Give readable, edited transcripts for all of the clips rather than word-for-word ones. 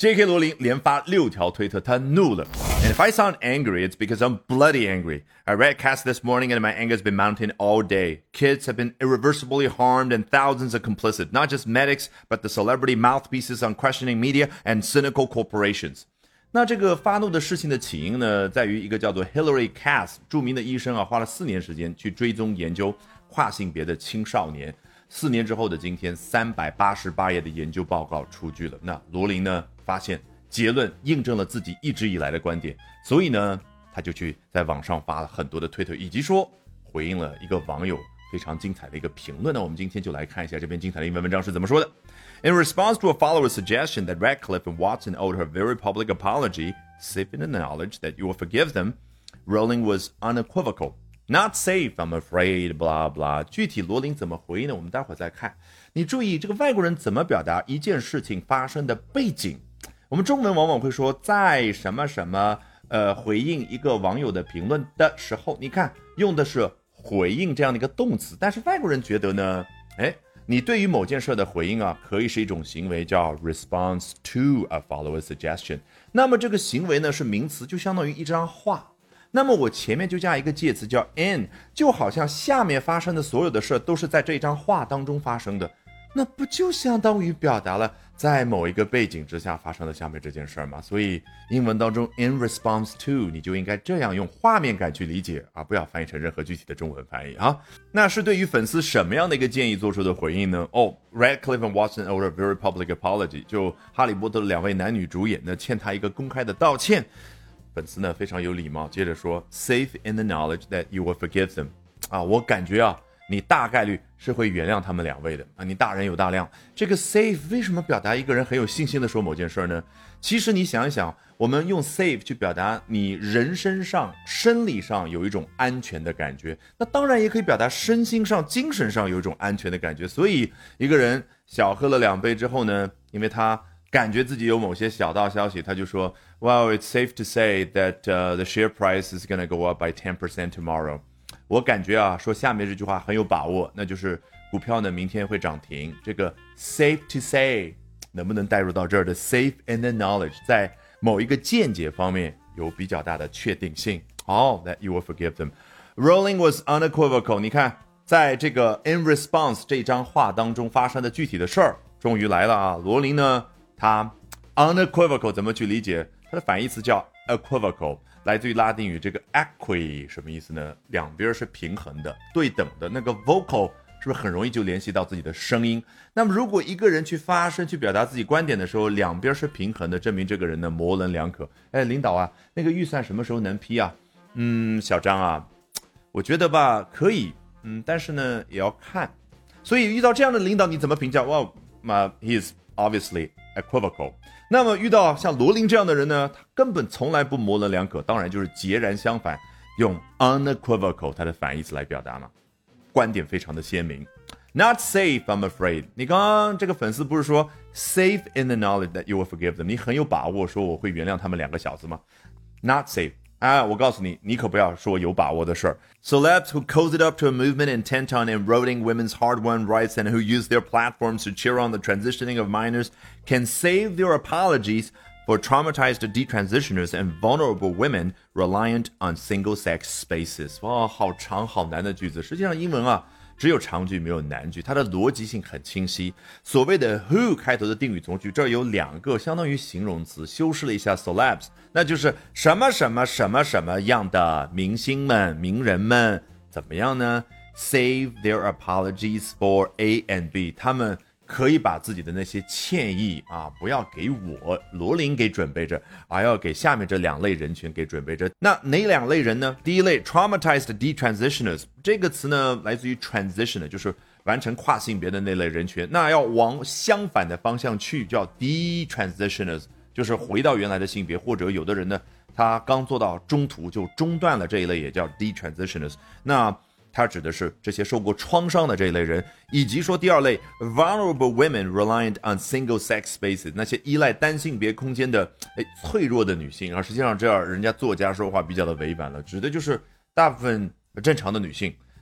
J.K. 罗琳连发6条推特，他怒了。And if I sound angry, it's because I'm bloody angry. I read Cass this morning and my anger has been mounting all day. Kids have been irreversibly harmed and thousands are complicit. Not just medics, but the celebrity mouthpieces on questioning media and cynical corporations. 那这个发怒的事情的起因呢，在于一个叫做 Hilary Cass 著名的医生啊，花了4年时间去追踪研究跨性别的青少年。4年之后的今天，388页的研究报告出具了。那罗琳呢，发现结论印证了自己一直以来的观点，所以呢，他就去在网上发了很多的推特，以及说回应了一个网友非常精彩的一个评论呢。我们今天就来看一下这篇精彩的英文文章是怎么说的。In response to a follower's suggestion that Radcliffe and Watson owed her a very public apology, safe in the knowledge that you will forgive them, Rowling was unequivocal.Not safe, I'm afraid, blah blah. 具体罗琳怎么回应呢？我们待会儿再看。你注意这个外国人怎么表达一件事情发生的背景。我们中文往往会说在什么什么回应一个网友的评论的时候，你看用的是回应这样的一个动词，但是外国人觉得呢，你对于某件事的回应啊，可以是一种行为叫 response to a follower's suggestion。那么这个行为呢是名词，就相当于一张画。那么我前面就加一个介词叫 in， 就好像下面发生的所有的事都是在这张画当中发生的，那不就相当于表达了在某一个背景之下发生的下面这件事吗？所以英文当中 in response to 你就应该这样用画面感去理解啊，不要翻译成任何具体的中文翻译啊。那是对于粉丝什么样的一个建议做出的回应呢？Radcliffe and Watson owed a very public apology， 就哈利波特的2位男女主演呢欠他一个公开的道歉。粉丝呢非常有礼貌，接着说 safe in the knowledge that you will forgive them 啊，我感觉啊你大概率是会原谅他们2位的啊，你大人有大量。这个 safe 为什么表达一个人很有信心的说某件事呢？其实你想一想，我们用 safe 去表达你人身上生理上有一种安全的感觉，那当然也可以表达身心上精神上有一种安全的感觉。所以一个人小喝了2杯之后呢，因为他感觉自己有某些小道消息，他就说 Well, it's safe to say that the share price is going to go up by 10% tomorrow. 我感觉啊，说下面这句话很有把握，那就是股票呢明天会涨停。这个 safe to say 能不能带入到这儿的 safe in the knowledge 在某一个见解方面有比较大的确定性。that you will forgive them. Rowling was unequivocal. 你看在这个 in response 这张画当中发生的具体的事儿终于来了啊。罗琳呢它 unequivocal 怎么去理解？它的反义词叫 equivocal， 来自于拉丁语这个 equi， 什么意思呢？两边是平衡的、对等的。那个 vocal 是不是很容易就联系到自己的声音？那么如果一个人去发声、去表达自己观点的时候，两边是平衡的，证明这个人呢模棱两可。领导啊，那个预算什么时候能批啊？小张啊，我觉得吧可以，但是呢也要看。所以遇到这样的领导，你怎么评价？He is obviously equivocal。 那么遇到像罗琳这样的人呢，他根本从来不模棱两可，当然就是截然相反，用 unequivocal 它的反义词来表达嘛，观点非常的鲜明。 Not safe, I'm afraid。 你刚刚这个粉丝不是说 safe in the knowledge that you will forgive them， 你很有把握说我会原谅他们2个小子吗？ Not safe，我告诉你，你可不要说有把握的事儿。 Celebs who cozied up to a movement intent on eroding women's hard-won rights and who use their platforms to cheer on the transitioning of minors can save their apologies for traumatized detransitioners and vulnerable women reliant on single-sex spaces。 哇，好长好难的句子。实际上英文啊只有长句没有难句，它的逻辑性很清晰。所谓的 who 开头的定语从句，这儿有2个相当于形容词，修饰了一下 celebs， 那就是什么什么什么什么样的明星们、名人们怎么样呢？ Save their apologies for A and B， 他们可以把自己的那些歉意不要给我罗琳给准备着，而要给下面这2类人群给准备着。那哪2类人呢？第一类 traumatized detransitioners， 这个词呢来自于 transitioner， 就是完成跨性别的那类人群。那要往相反的方向去，叫 detransitioners， 就是回到原来的性别，或者有的人呢他刚做到中途就中断了，这一类也叫 detransitioners。那它指的是这些受过创伤的这一类人，以及说第2类 vulnerable women reliant on single-sex spaces， 那些依赖单性别空间的脆弱的女性。而实际上这样人家作家说话比较的委婉了，指的就是大部分正常的女性，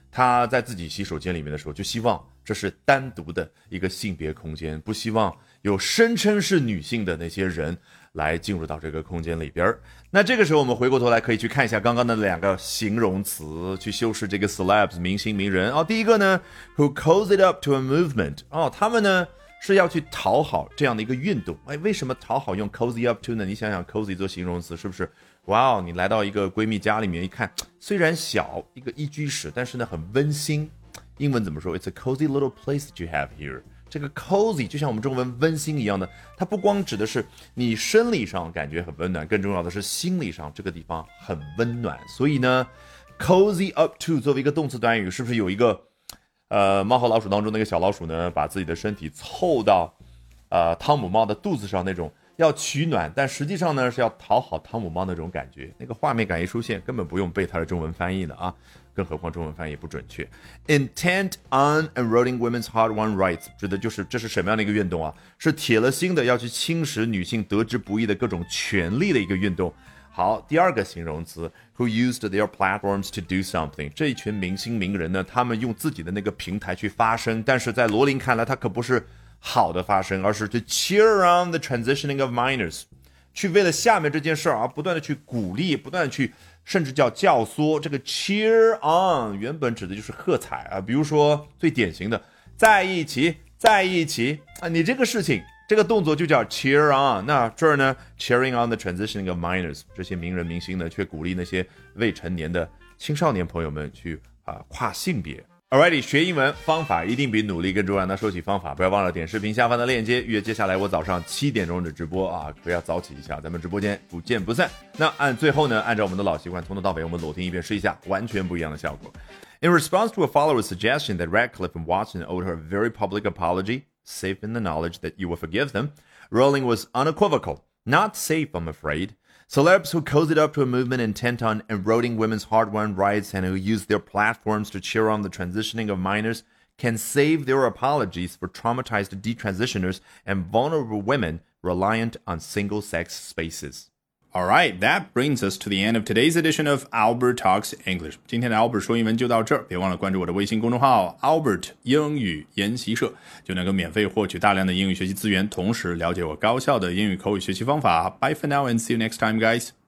他在自己洗手间里面的时候，就希望这是单独的一个性别空间，不希望有声称是女性的那些人来进入到这个空间里边。那这个时候我们回过头来可以去看一下刚刚的两个形容词，去修饰这个 celebs 明星名人。第一个呢 who calls it up to a movement， 他们呢是要去讨好这样的一个运动。为什么讨好用 cozy up to 呢？你想想 cozy 做形容词是不是？哇你来到一个闺蜜家里面一看，虽然小一个一居室，但是呢很温馨。英文怎么说？ It's a cozy little place that you have here。这个 cozy 就像我们中文温馨一样的，它不光指的是你生理上感觉很温暖，更重要的是心理上这个地方很温暖。所以呢 cozy up to 作为一个动词短语，是不是有一个猫和老鼠当中那个小老鼠呢，把自己的身体凑到汤姆猫的肚子上那种要取暖，但实际上呢是要讨好汤姆猫那种感觉，那个画面感一出现，根本不用背它的中文翻译的啊，更何况中文翻译也不准确。Intent on eroding women's hard-won rights 指的就是这是什么样的一个运动啊？是铁了心的要去侵蚀女性得之不易的各种权利的一个运动。好，第二个形容词 who used their platforms to do something， 这一群明星名人呢，他们用自己的那个平台去发声，但是在罗琳看来，他可不是好的发声，而是 to cheer on the transitioning of minors， 去为了下面这件事不断的去鼓励，不断的去甚至叫教唆。这个 cheer on 原本指的就是喝彩比如说最典型的在一起在一起你这个事情这个动作就叫 cheer on。 那这儿呢 cheering on the transitioning of minors， 这些名人明星呢却鼓励那些未成年的青少年朋友们去跨性别。Alrighty， 学英文方法一定比努力更重要。那说起方法，不要忘了点视频下方的链接，约接下来我早上7点钟的直播不要早起一下，咱们直播间不见不散。那最后呢，按照我们的老习惯，从头到尾我们裸听一遍试一下，完全不一样的效果。In response to a follower's suggestion that Radcliffe and Watson owed her a very public apology, safe in the knowledge that you will forgive them, Rowling was unequivocal. Not safe, I'm afraid.Celebs who cozied up to a movement intent on eroding women's hard-won rights and who use their platforms to cheer on the transitioning of minors can save their apologies for traumatized detransitioners and vulnerable women reliant on single-sex spaces. All right, that brings us to the end of today's edition of Albert Talks English. 今天的 Albert 说英文就到这儿，别忘了关注我的微信公众号 Albert 英语研习社，就能够免费获取大量的英语学习资源，同时了解我高效的英语口语学习方法。Bye for now and see you next time, guys.